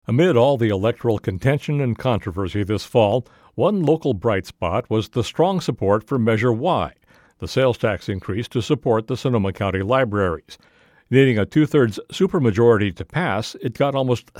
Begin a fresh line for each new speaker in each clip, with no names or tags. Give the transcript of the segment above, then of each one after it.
Amid all the electoral contention and controversy this fall, one local bright spot was the strong support for Measure Y, the sales tax increase to support the Sonoma County libraries. Needing a two-thirds supermajority to pass, it got almost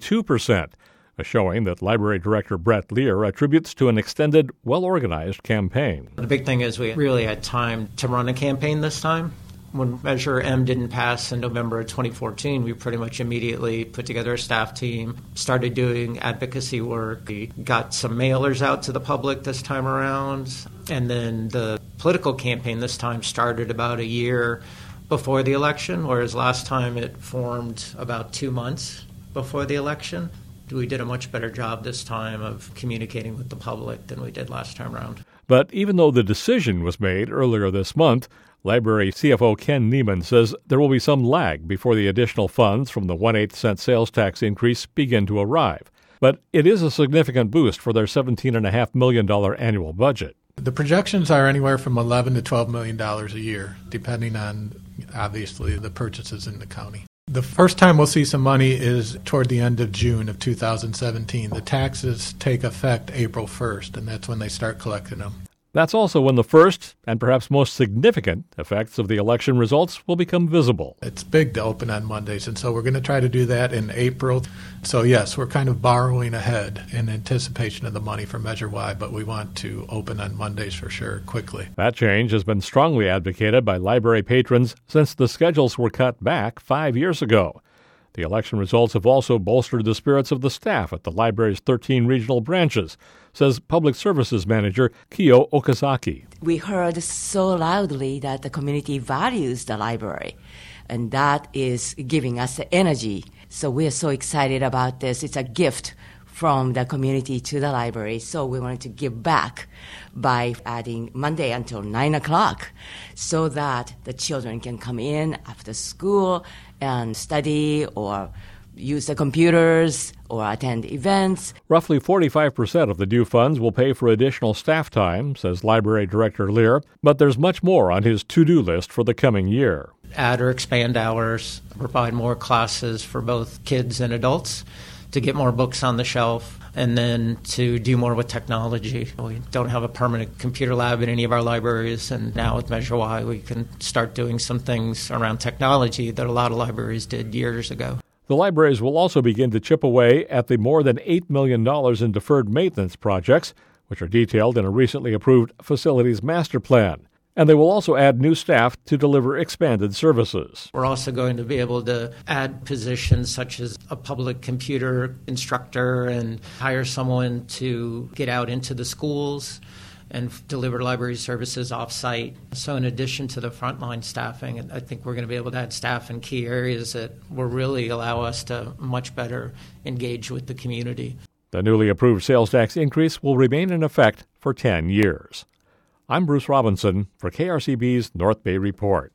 72%, a showing that Library Director Brett Lear attributes to an extended, well-organized campaign.
The big thing is we really had time to run a campaign this time. When Measure M didn't pass in November of 2014, we pretty much immediately put together a staff team, started doing advocacy work. We got some mailers out to the public this time around, and then the political campaign this time started about a year before the election, whereas last time it formed about 2 months before the election. We did a much better job this time of communicating with the public than we did last time around.
But even though the decision was made earlier this month, Library CFO Ken Neiman says there will be some lag before the additional funds from the 1/8 cent sales tax increase begin to arrive. But it is a significant boost for their $17.5 million annual budget.
The projections are anywhere from $11 to $12 million a year, depending on, obviously, the purchases in the county. The first time we'll see some money is toward the end of June of 2017. The taxes take effect April 1st, and that's when they start collecting them.
That's also when the first, and perhaps most significant, effects of the election results will become visible.
It's big to open on Mondays, and so we're going to try to do that in April. So, yes, we're kind of borrowing ahead in anticipation of the money for Measure Y, but we want to open on Mondays for sure, quickly.
That change has been strongly advocated by library patrons since the schedules were cut back 5 years ago. The election results have also bolstered the spirits of the staff at the library's 13 regional branches, says Public Services Manager Kyo Okazaki.
We heard so loudly that the community values the library, and that is giving us the energy. So we're so excited about this. It's a gift from the community to the library, so we wanted to give back by adding Monday until 9 o'clock so that the children can come in after school and study or use the computers or attend events.
Roughly 45% of the due funds will pay for additional staff time, says Library Director Lear, but there's much more on his to-do list for the coming year.
Add or expand hours, provide more classes for both kids and adults, to get more books on the shelf, and then to do more with technology. We don't have a permanent computer lab in any of our libraries, and now with Measure Y, we can start doing some things around technology that a lot of libraries did years ago.
The libraries will also begin to chip away at the more than $8 million in deferred maintenance projects, which are detailed in a recently approved facilities master plan. And they will also add new staff to deliver expanded services.
We're also going to be able to add positions such as a public computer instructor and hire someone to get out into the schools and deliver library services off-site. So in addition to the frontline staffing, I think we're going to be able to add staff in key areas that will really allow us to much better engage with the community.
The newly approved sales tax increase will remain in effect for 10 years. I'm Bruce Robinson for KRCB's North Bay Report.